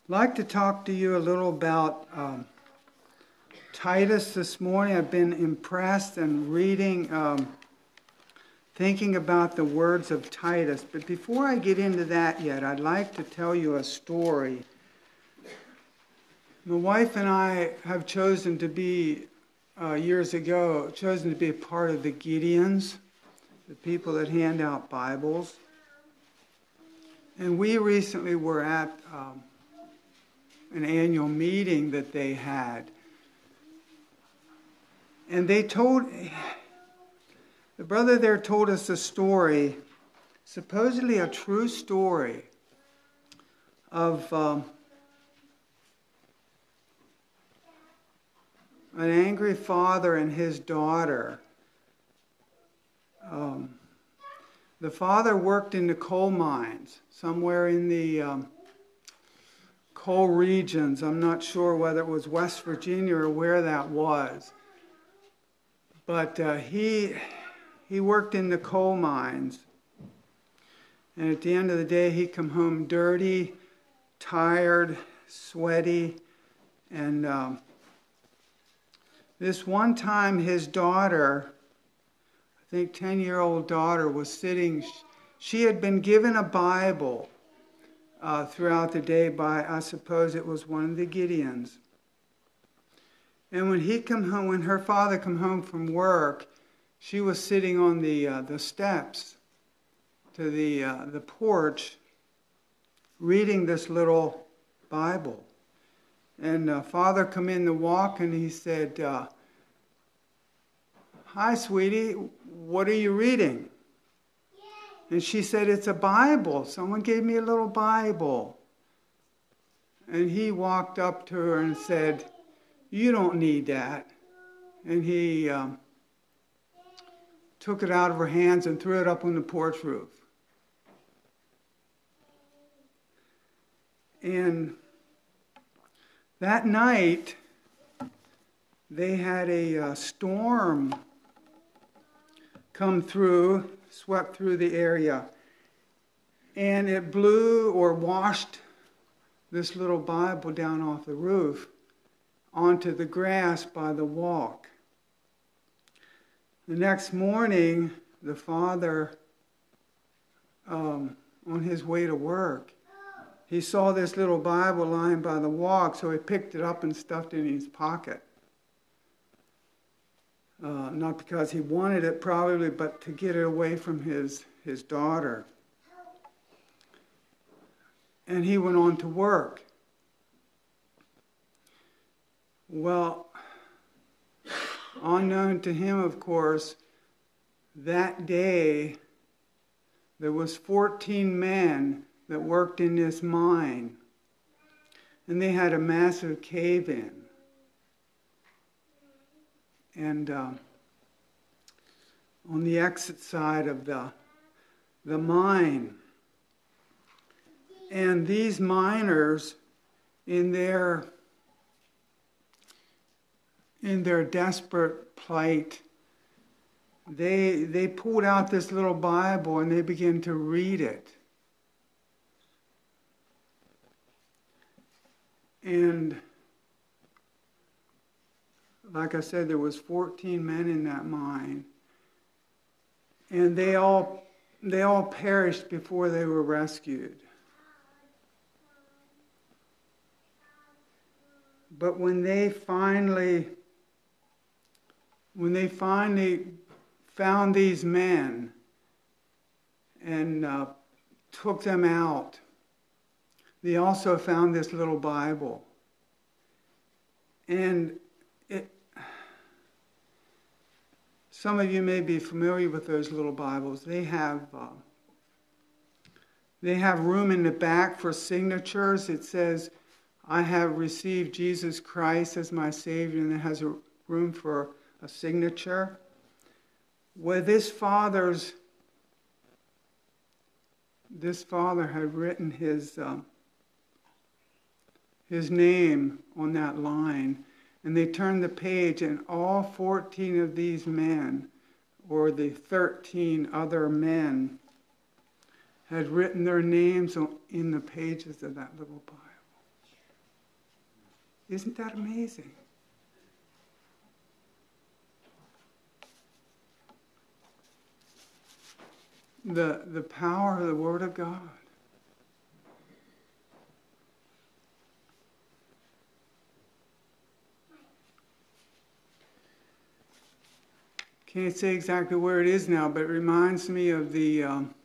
I'd like to talk to you a little about Titus this morning. I've been impressed and reading, thinking about the words of Titus. But before I get into that yet, I'd like to tell you a story. My wife and I have chosen to be, years ago, chosen to be a part of the Gideons, the people that hand out Bibles. And we recently were at an annual meeting that they had. And the brother there told us a story, supposedly a true story, of an angry father and his daughter. The father worked in the coal mines, somewhere in the coal regions. I'm not sure whether it was West Virginia or where that was. But he worked in the coal mines. And at the end of the day, he come home dirty, tired, sweaty. And this one time, his daughter, I think 10-year-old daughter, was sitting. She had been given a Bible throughout the day by, I suppose it was one of the Gideons. And when her father come home from work, she was sitting on the steps to the porch, reading this little Bible. And father come in to walk, and he said, "Hi, sweetie, what are you reading?" And she said, "It's a Bible. Someone gave me a little Bible." And he walked up to her and said, "You don't need that." And he took it out of her hands and threw it up on the porch roof. And that night, they had a storm come through, swept through the area. And it blew or washed this little Bible down off the roof onto the grass by the walk. The next morning, the father, on his way to work, he saw this little Bible lying by the walk, so he picked it up and stuffed it in his pocket. Not because he wanted it probably, but to get it away from his daughter. And he went on to work. Well, unknown to him, of course, that day there was 14 men that worked in this mine. And they had a massive cave-in. And on the exit side of the mine. And these miners, in their desperate plight, they pulled out this little Bible and they began to read it. And like I said, there was 14 men in that mine. And they all perished before they were rescued. But when they finally found these men and took them out, they also found this little Bible. And some of you may be familiar with those little Bibles. They have room in the back for signatures. It says, "I have received Jesus Christ as my Savior," and it has a room for a signature. Well, this father had written his name on that line, and they turned the page, and all 14 of these men, or the 13 other men, had written their names in the pages of that little Bible. Isn't that amazing? The power of the Word of God. Can't say exactly where it is now, but it reminds me of the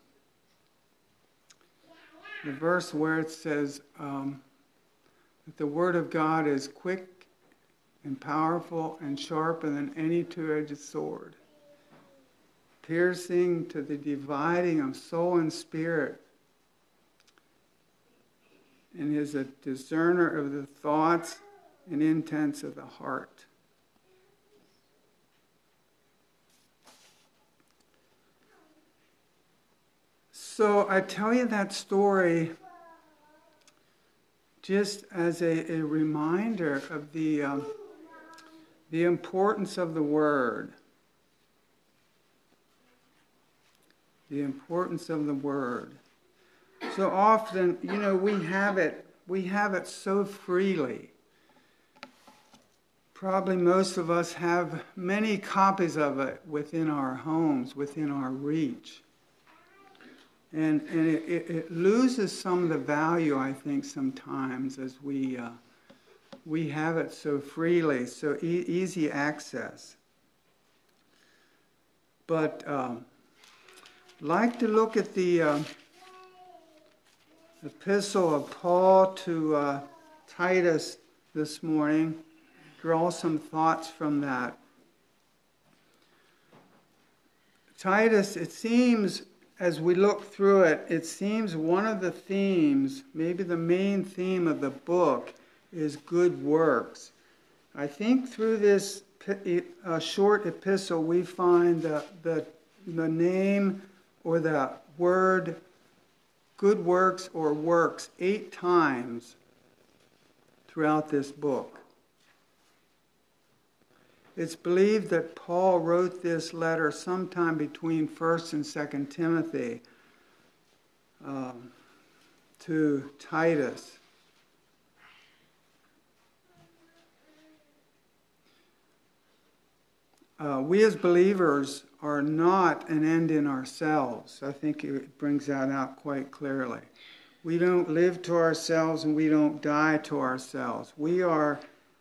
verse where it says that the Word of God is quick and powerful and sharper than any two-edged sword, piercing to the dividing of soul and spirit, and is a discerner of the thoughts and intents of the heart. So I tell you that story just as a reminder of the importance of the Word. The importance of the Word. So often, we have it so freely. Probably most of us have many copies of it within our homes, within our reach. And it loses some of the value, I think, sometimes as we have it so freely, so easy access. But like to look at the epistle of Paul to Titus this morning, draw some thoughts from that. Titus, it seems, as we look through it, it seems one of the themes, maybe the main theme of the book, is good works. I think through this short epistle we find the name or the word good works or works 8 times throughout this book. It's believed that Paul wrote this letter sometime between 1st and 2nd Timothy to Titus. We as believers are not an end in ourselves. I think it brings that out quite clearly. We don't live to ourselves and we don't die to ourselves. We are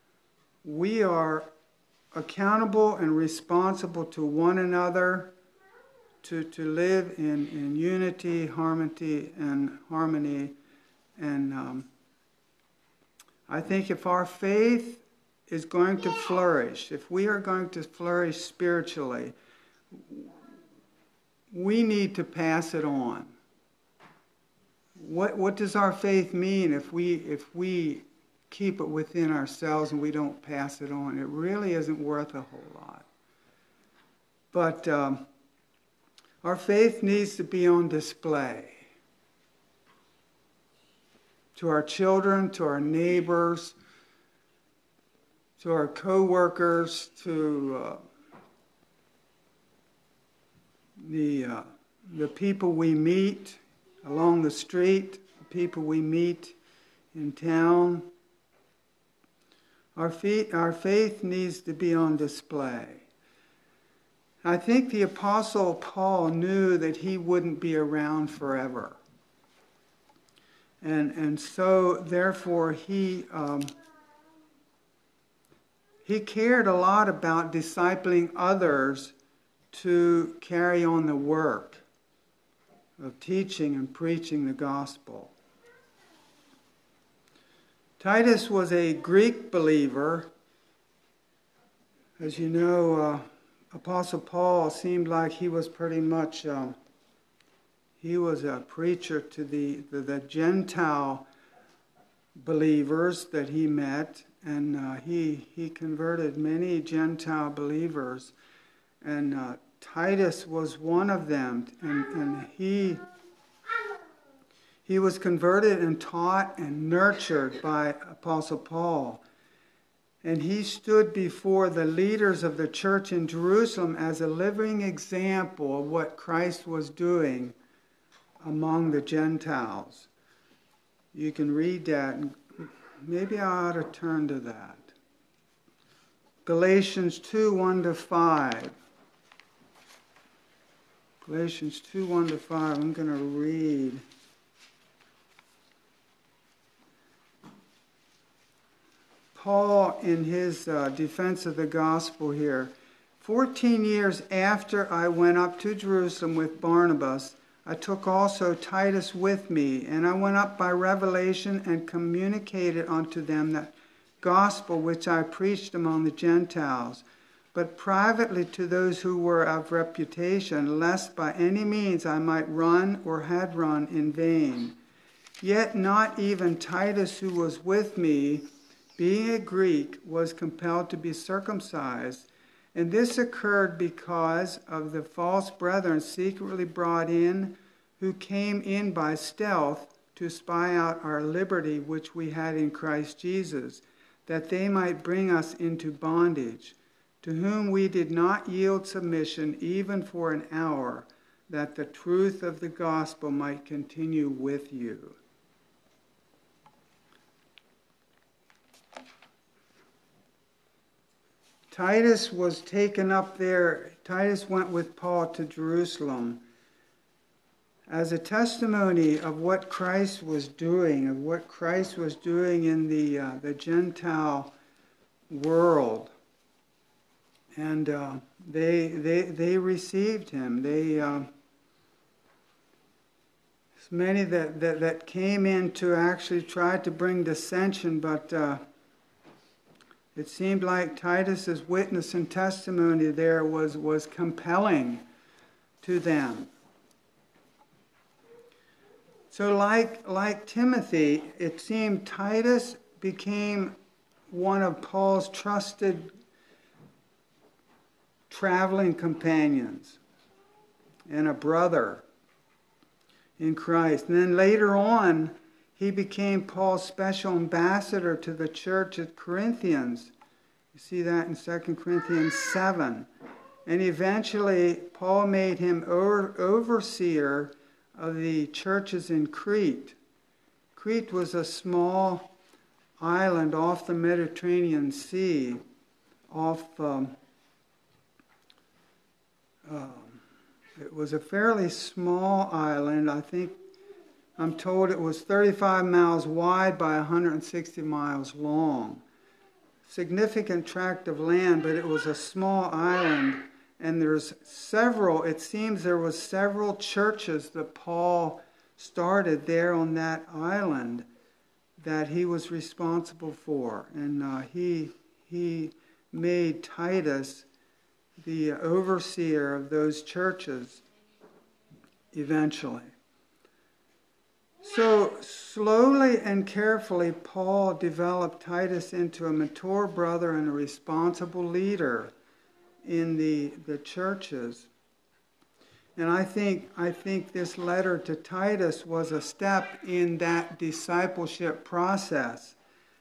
accountable and responsible to one another to live in unity, harmony, and I think if our faith is going to flourish, if we are going to flourish spiritually, we need to pass it on. What does our faith mean if we keep it within ourselves and we don't pass it on? It really isn't worth a whole lot. But our faith needs to be on display to our children, to our neighbors, to our co-workers, to the people we meet along the street, the people we meet in town. Our faith needs to be on display. I think the Apostle Paul knew that he wouldn't be around forever. And so, therefore, he cared a lot about discipling others to carry on the work of teaching and preaching the gospel. Titus was a Greek believer. As you know, Apostle Paul seemed like he was pretty much, he was a preacher to the Gentile believers that he met, and he converted many Gentile believers, and Titus was one of them, and he was converted and taught and nurtured by Apostle Paul. And he stood before the leaders of the church in Jerusalem as a living example of what Christ was doing among the Gentiles. You can read that maybe I ought to turn to that. Galatians 2, 1-5. Galatians 2, 1-5. I'm going to read. Paul, in his defense of the gospel here, 14 years after I went up to Jerusalem with Barnabas, I took also Titus with me, and I went up by revelation and communicated unto them that gospel which I preached among the Gentiles, but privately to those who were of reputation, lest by any means I might run or had run in vain. Yet not even Titus, who was with me, being a Greek, was compelled to be circumcised. And this occurred because of the false brethren secretly brought in, who came in by stealth to spy out our liberty which we had in Christ Jesus, that they might bring us into bondage, to whom we did not yield submission even for an hour, that the truth of the gospel might continue with you. Titus was taken up there. Titus went with Paul to Jerusalem as a testimony of what Christ was doing, in the Gentile world. And they received him. Many that came in to actually try to bring dissension, but it seemed like Titus's witness and testimony there was compelling to them. So like Timothy, it seemed Titus became one of Paul's trusted traveling companions and a brother in Christ. And then later on, he became Paul's special ambassador to the church at Corinthians. You see that in 2 Corinthians 7. And eventually, Paul made him overseer of the churches in Crete. Crete was a small island off the Mediterranean Sea, it was a fairly small island. I'm told it was 35 miles wide by 160 miles long. Significant tract of land, but it was a small island. And it seems there was several churches that Paul started there on that island that he was responsible for. And he made Titus the overseer of those churches eventually. So slowly and carefully, Paul developed Titus into a mature brother and a responsible leader in the churches. And I think this letter to Titus was a step in that discipleship process.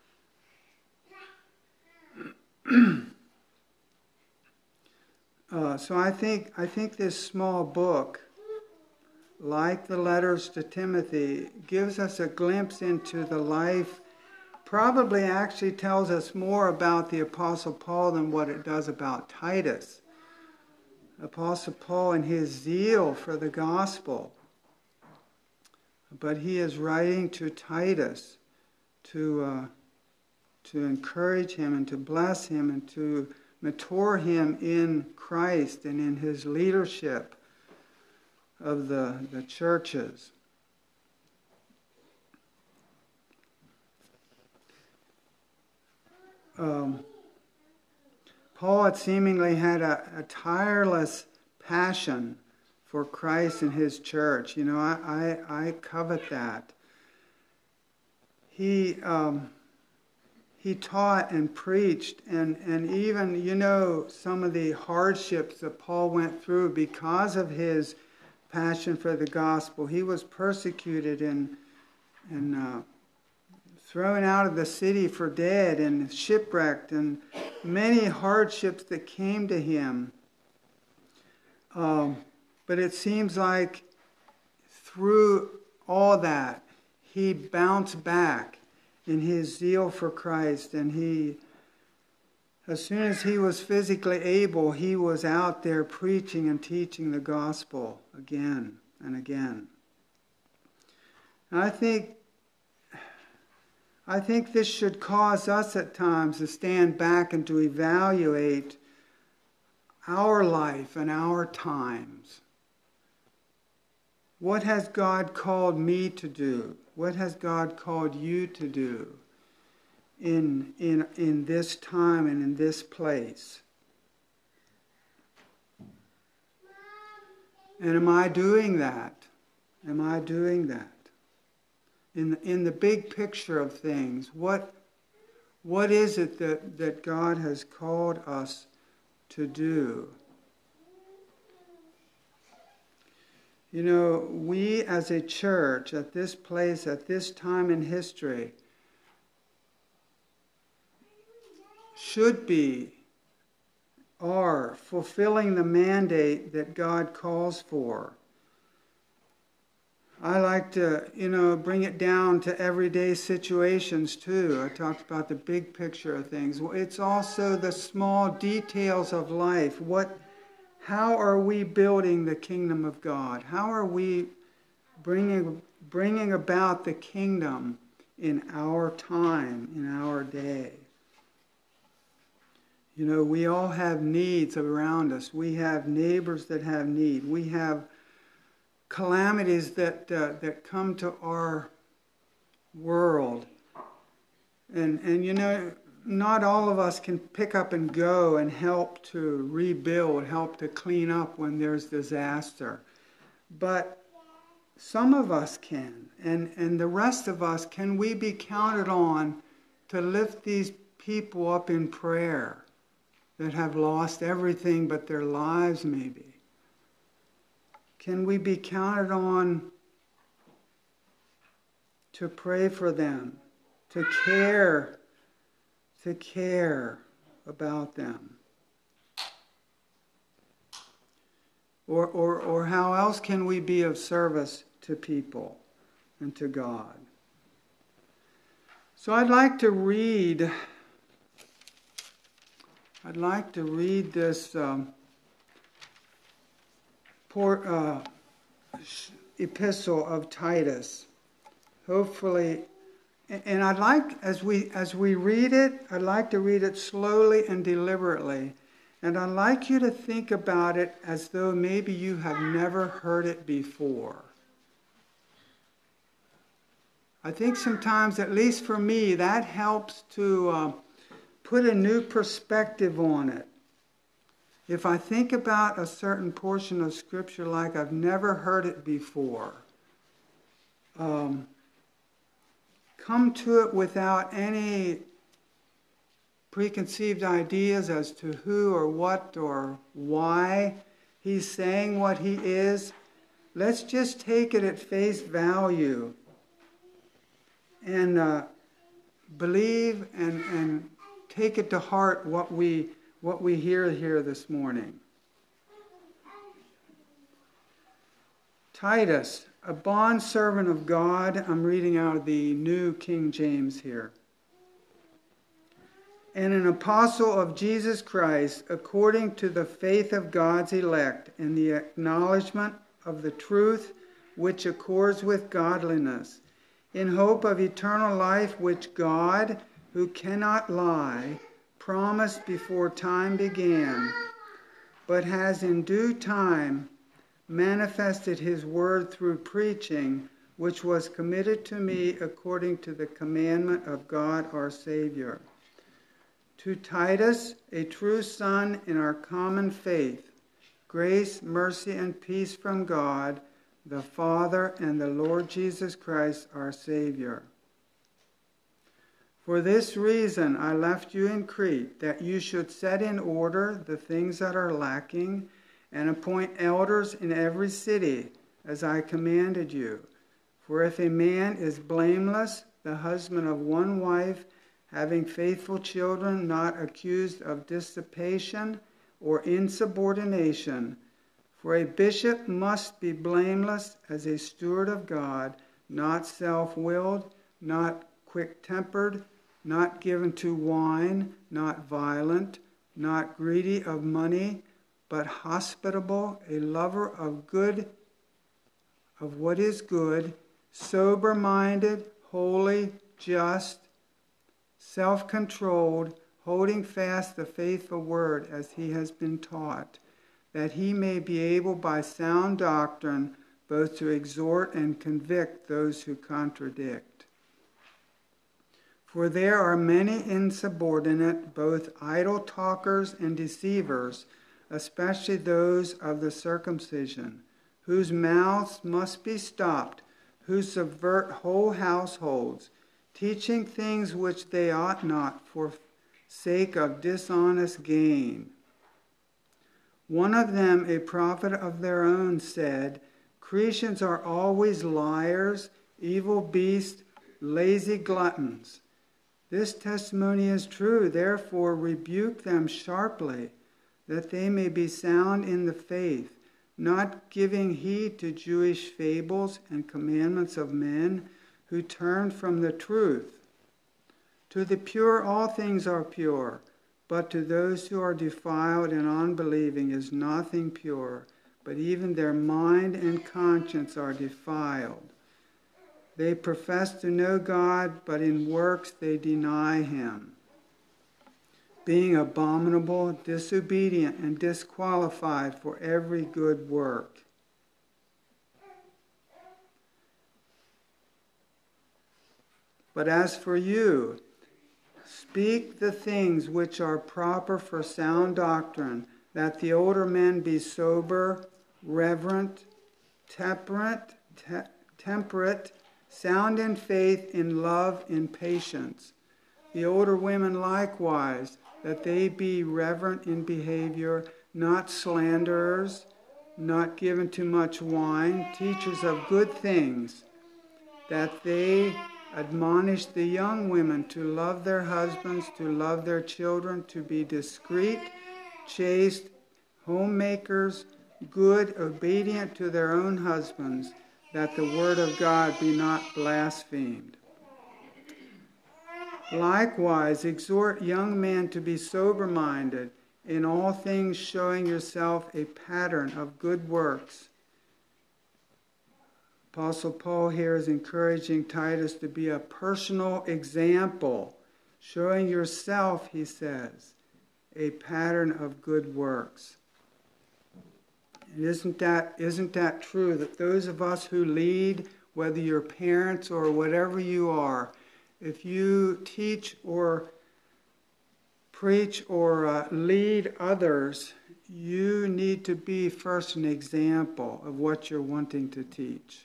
So I think this small book, like the letters to Timothy, gives us a glimpse into the life, probably actually tells us more about the Apostle Paul than what it does about Titus. Apostle Paul and his zeal for the gospel. But he is writing to Titus to encourage him and to bless him and to mature him in Christ and in his leadership of the churches. Paul had seemingly had a tireless passion for Christ and his church. You know, I covet that. He taught and preached, and even, you know, some of the hardships that Paul went through because of his passion for the gospel. He was persecuted and thrown out of the city for dead and shipwrecked, and many hardships that came to him. But it seems like through all that, he bounced back in his zeal for Christ. And as soon as he was physically able, he was out there preaching and teaching the gospel again and again. And I think this should cause us at times to stand back and to evaluate our life and our times. What has God called me to do? What has God called you to do in this time and in this place? And am I doing that? Am I doing that? In the big picture of things, what is it that God has called us to do? You know, we as a church at this place, at this time in history, are fulfilling the mandate that God calls for. I like to, bring it down to everyday situations too. I talked about the big picture of things. It's also the small details of life. How are we building the kingdom of God? How are we bringing about the kingdom in our time, in our day? You know, we all have needs around us. We have neighbors that have need. We have calamities that come to our world. And not all of us can pick up and go and help to rebuild, help to clean up when there's disaster. But some of us can. And the rest of us, can we be counted on to lift these people up in prayer that have lost everything but their lives maybe? Can we be counted on to pray for them, to care about them? Or how else can we be of service to people and to God? So I'd like to read this epistle of Titus. Hopefully, and I'd like, as we read it, I'd like to read it slowly and deliberately. And I'd like you to think about it as though maybe you have never heard it before. I think sometimes, at least for me, that helps to put a new perspective on it. If I think about a certain portion of Scripture like I've never heard it before, come to it without any preconceived ideas as to who or what or why he's saying what he is. Let's just take it at face value and believe and take it to heart what we hear here this morning. Titus, a bondservant of God. I'm reading out of the New King James here. And an apostle of Jesus Christ, according to the faith of God's elect, and the acknowledgement of the truth which accords with godliness, in hope of eternal life, which God, who cannot lie, promised before time began, but has in due time manifested his word through preaching, which was committed to me according to the commandment of God our Savior. To Titus, a true son in our common faith, grace, mercy, and peace from God, the Father, and the Lord Jesus Christ, our Savior. For this reason I left you in Crete, that you should set in order the things that are lacking, and appoint elders in every city, as I commanded you. For if a man is blameless, the husband of one wife, having faithful children, not accused of dissipation or insubordination, for a bishop must be blameless as a steward of God, not self-willed, not quick-tempered, not given to wine, not violent, not greedy of money, but hospitable, a lover of what is good, sober-minded, holy, just, self-controlled, holding fast the faithful word as he has been taught, that he may be able by sound doctrine both to exhort and convict those who contradict. For there are many insubordinate, both idle talkers and deceivers, especially those of the circumcision, whose mouths must be stopped, who subvert whole households, teaching things which they ought not for sake of dishonest gain. One of them, a prophet of their own, said, Cretians are always liars, evil beasts, lazy gluttons. This testimony is true, therefore rebuke them sharply, that they may be sound in the faith, not giving heed to Jewish fables and commandments of men who turn from the truth. To the pure all things are pure, but to those who are defiled and unbelieving is nothing pure, but even their mind and conscience are defiled. They profess to know God, but in works they deny him, being abominable, disobedient, and disqualified for every good work. But as for you, speak the things which are proper for sound doctrine, that the older men be sober, reverent, temperate, sound in faith, in love, in patience. The older women likewise, that they be reverent in behavior, not slanderers, not given to much wine, teachers of good things, that they admonish the young women to love their husbands, to love their children, to be discreet, chaste, homemakers, good, obedient to their own husbands, that the word of God be not blasphemed. Likewise, exhort young men to be sober-minded, in all things showing yourself a pattern of good works. Apostle Paul here is encouraging Titus to be a personal example, showing yourself, he says, a pattern of good works. And isn't that true, that those of us who lead, whether you're parents or whatever you are, if you teach or preach or lead others, you need to be first an example of what you're wanting to teach.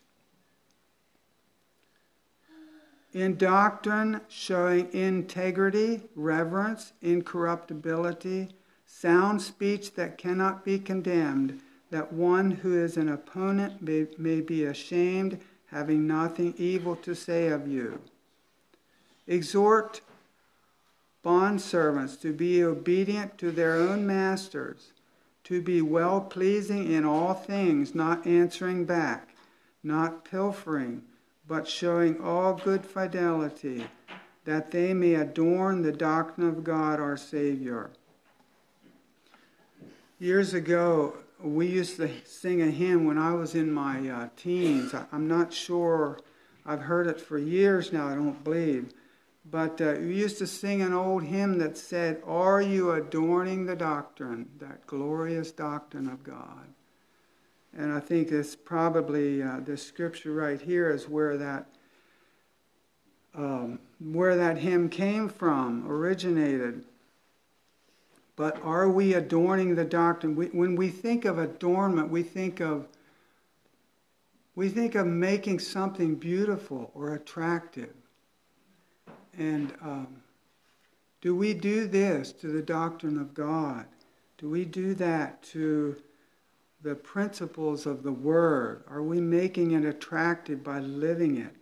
In doctrine, showing integrity, reverence, incorruptibility, sound speech that cannot be condemned, that one who is an opponent may be ashamed, having nothing evil to say of you. Exhort bondservants to be obedient to their own masters, to be well-pleasing in all things, not answering back, not pilfering, but showing all good fidelity, that they may adorn the doctrine of God our Savior. Years ago, we used to sing a hymn when I was in my teens. I'm not sure, I've heard it for years now, I don't believe. But we used to sing an old hymn that said, "Are you adorning the doctrine, that glorious doctrine of God?" And I think it's probably the scripture right here is where that hymn came from, originated. But are we adorning the doctrine? When we think of adornment, we think of making something beautiful or attractive. And do we do this to the doctrine of God? Do we do that to the principles of the Word? Are we making it attractive by living it?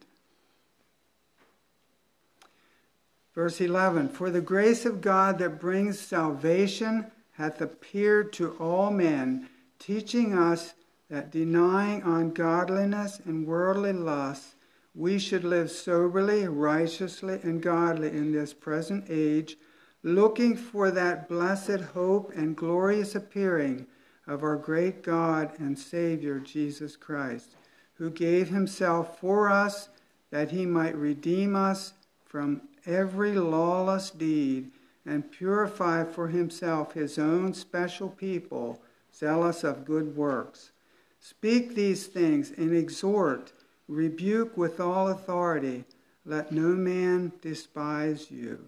Verse 11, "For the grace of God that brings salvation hath appeared to all men, teaching us that denying ungodliness and worldly lusts, we should live soberly, righteously, and godly in this present age, looking for that blessed hope and glorious appearing of our great God and Savior, Jesus Christ, who gave himself for us that he might redeem us from every lawless deed and purify for himself his own special people, zealous of good works. Speak these things and exhort, rebuke with all authority. Let no man despise you.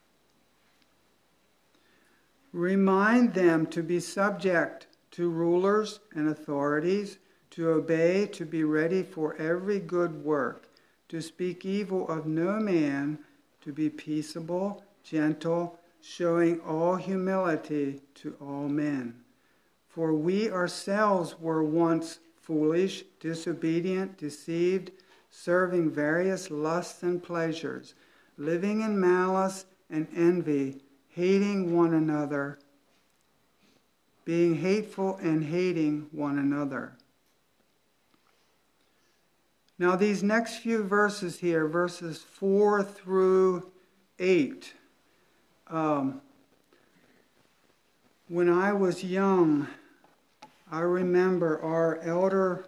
Remind them to be subject to rulers and authorities, to obey, to be ready for every good work, to speak evil of no man, to be peaceable, gentle, showing all humility to all men. For we ourselves were once foolish, disobedient, deceived, serving various lusts and pleasures, living in malice and envy, hating one another, being hateful and hating one another. Now these next few verses here, verses 4 through 8, when I was young, I remember our elder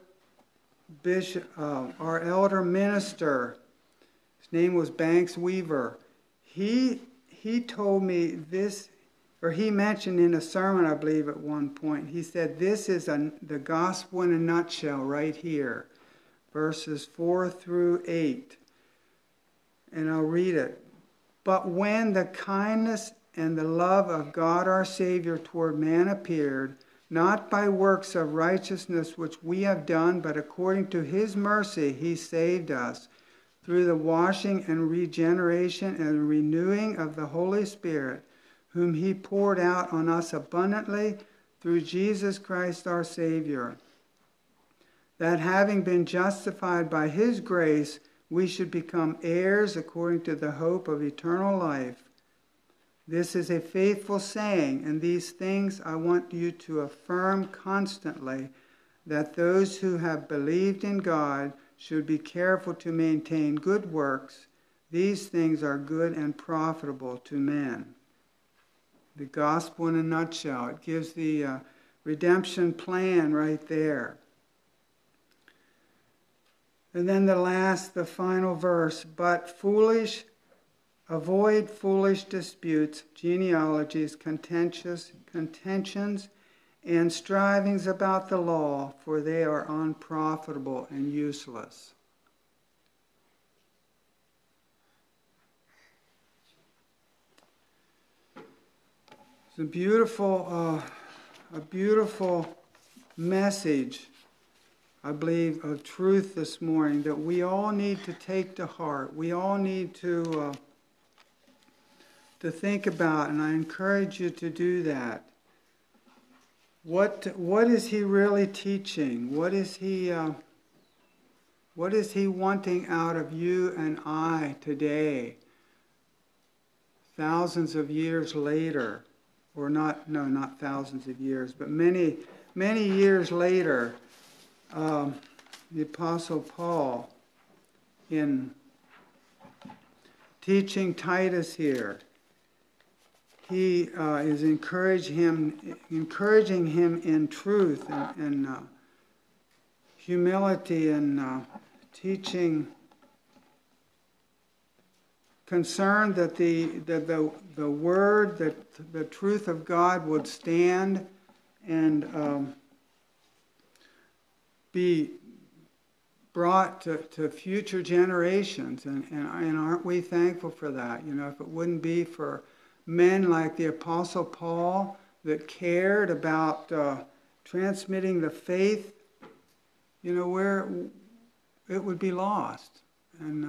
minister, his name was Banks Weaver. He told me this, or he mentioned in a sermon, I believe, at one point, he said, this is the gospel in a nutshell right here, verses 4 through 8. And I'll read it. But when the kindness and the love of God our Savior toward man appeared, not by works of righteousness which we have done, but according to his mercy he saved us, through the washing and regeneration and renewing of the Holy Spirit, whom he poured out on us abundantly through Jesus Christ our Savior, that having been justified by his grace, we should become heirs according to the hope of eternal life. This is a faithful saying, and these things I want you to affirm constantly, that those who have believed in God should be careful to maintain good works. These things are good and profitable to men. The gospel in a nutshell. It gives the redemption plan right there. And then the final verse, but avoid foolish disputes, genealogies, contentions, and strivings about the law, for they are unprofitable and useless. It's a beautiful message, I believe, of truth this morning that we all need to take to heart. We all need to think about, and I encourage you to do that. What is he really teaching? What is he wanting out of you and I today, thousands of years later, or not thousands of years, but many years later? The Apostle Paul, in teaching Titus here, he is encouraging him in truth and humility, and teaching, concerned that the word, that the truth of God would stand and be brought to future generations, and aren't we thankful for that? You know, if it wouldn't be for men like the Apostle Paul that cared about transmitting the faith, you know, where it would be lost. And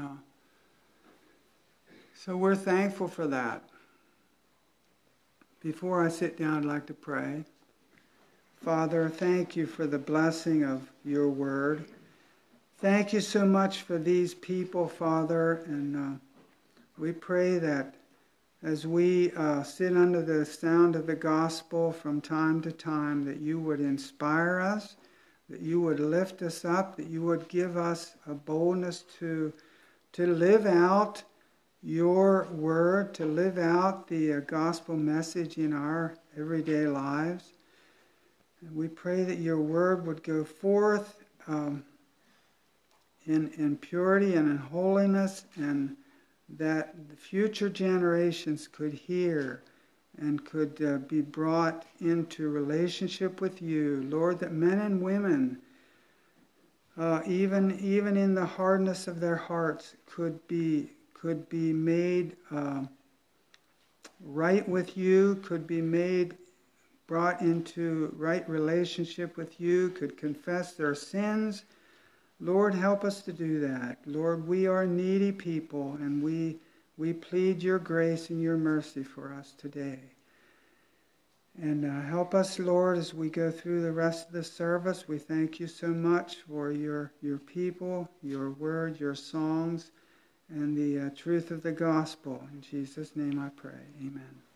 so we're thankful for that. Before I sit down, I'd like to pray. Father, thank you for the blessing of your word. Thank you so much for these people, Father, and we pray that as we sit under the sound of the gospel from time to time, that you would inspire us, that you would lift us up, that you would give us a boldness to live out your word, to live out the gospel message in our everyday lives. And we pray that your word would go forth in purity and in holiness, and that the future generations could hear and could be brought into relationship with you. Lord, that men and women, even in the hardness of their hearts, could be made right with you, could be made brought into right relationship with you, could confess their sins. Lord, help us to do that. Lord, we are needy people, and we plead your grace and your mercy for us today. And help us, Lord, as we go through the rest of the service. We thank you so much for your people, your word, your songs, and the truth of the gospel. In Jesus' name I pray. Amen.